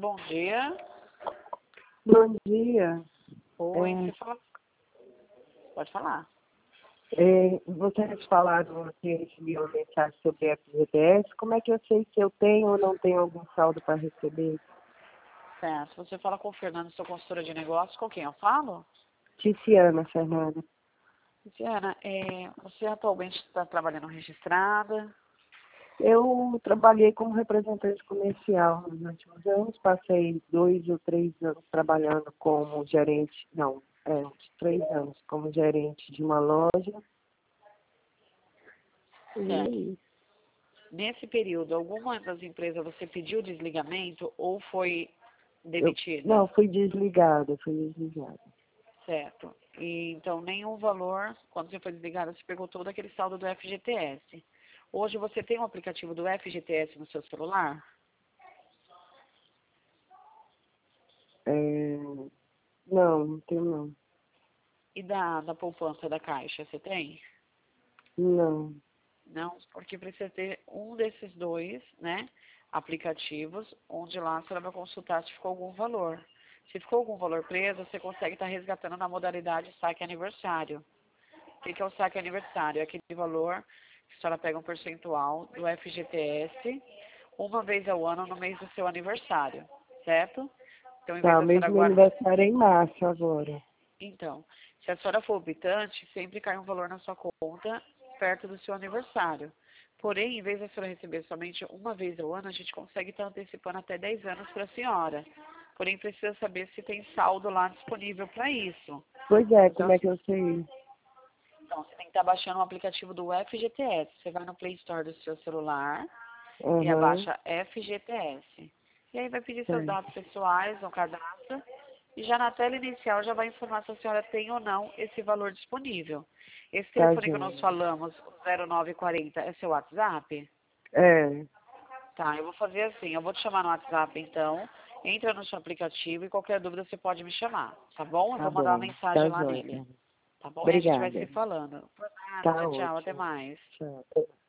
Bom dia. Bom dia. Oi, você fala... Pode falar. Vocês falaram que recebiam mensagem sobre a FGTS. Como é que eu sei se eu tenho ou não tenho algum saldo para receber? Certo. Você fala com o Fernando, sua consultora de negócios. Com quem eu falo? Ticiana Fernanda. Luciana, você atualmente está trabalhando registrada? Eu trabalhei como representante comercial nos últimos anos. Passei 2 ou 3 anos trabalhando como gerente, uns 3 anos como gerente de uma loja. Certo. E Nesse período, alguma das empresas você pediu desligamento ou foi eu, demitida? não, fui desligada. Certo. E, então, nenhum valor, quando você foi desligada, você pegou todo aquele saldo do FGTS. Hoje você tem um aplicativo do FGTS no seu celular? Não tenho não. E da poupança da Caixa, você tem? Não. Não, porque precisa ter um desses dois, né, aplicativos, onde lá a senhora vai consultar se ficou algum valor. Se ficou algum valor preso, você consegue estar resgatando na modalidade saque aniversário. O que é o saque aniversário? É aquele valor que a senhora pega um percentual do FGTS uma vez ao ano no mês do seu aniversário, certo? Então, em vez Tá, da senhora mesmo meu guardar... aniversário é em março agora. Então, se a senhora for optante, sempre cai um valor na sua conta perto do seu aniversário. Porém, em vez da senhora receber somente uma vez ao ano, a gente consegue estar antecipando até 10 anos para a senhora. Porém, precisa saber se tem saldo lá disponível para isso. Pois é, Então, como é que eu sei? então, você tem que estar baixando o aplicativo do FGTS. Você vai no Play Store do seu celular e Aham, abaixa FGTS. E aí vai pedir seus sei. dados pessoais no cadastro. E já na tela inicial já vai informar se a senhora tem ou não esse valor disponível. Esse Tá, telefone que nós joia. falamos, o 0940, é seu WhatsApp? É, Tá, eu vou fazer assim, eu vou te chamar no WhatsApp então, entra no seu aplicativo e qualquer dúvida você pode me chamar, tá bom? Eu tá vou mandar uma bom. mensagem Tá lá joia, nele, Fernanda. tá bom? E a gente vai se Obrigada. falando. Por nada, Tá tchau, tchau, até ótimo. mais. Tchau.